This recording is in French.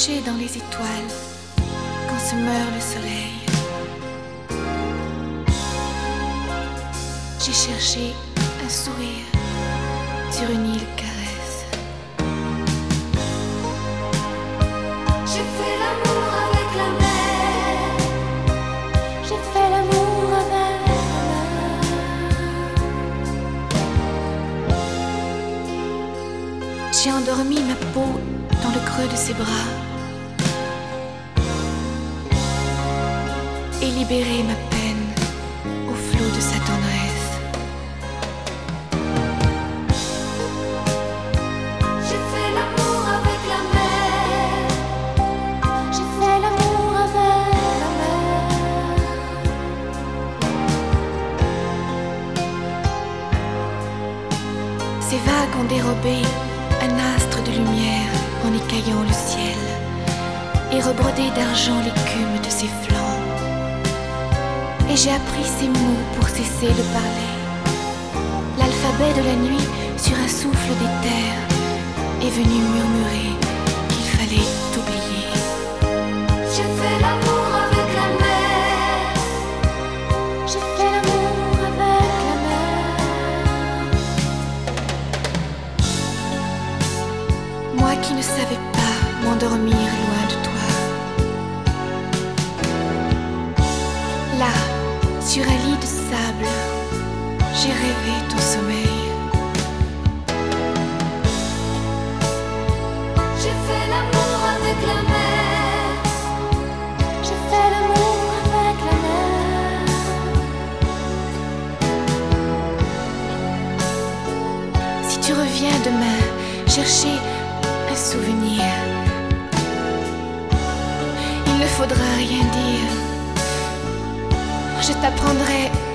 cherché dans les étoiles quand se meurt le soleil. J'ai cherché un sourire sur une île caresse. J'ai fait l'amour avec la mer. J'ai fait l'amour avec la mer. J'ai endormi ma peau dans le creux de ses bras et libéré ma peine au flot de sa tendresse. J'ai fait l'amour avec la mer. J'ai fait l'amour avec la mer. Ces vagues ont dérobé un astre de lumière en écaillant le ciel et rebrodé d'argent l'écume de ses flancs. Et j'ai appris ces mots pour cesser de parler. L'alphabet de la nuit sur un souffle d'éther est venu murmurer qu'il fallait oublier. J'ai fait l'amour avec la mer. J'ai fait l'amour avec la mer. Moi qui ne savais pas m'endormir loin de toi. Là, sur un lit de sable, j'ai rêvé ton sommeil. J'ai fait l'amour avec la mer. J'ai fait l'amour avec la mer. Si tu reviens demain chercher un souvenir, il ne faudra rien dire. Je t'apprendrai